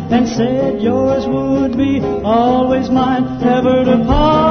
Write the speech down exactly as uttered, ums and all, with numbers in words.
and said yours would be always mine, never to part.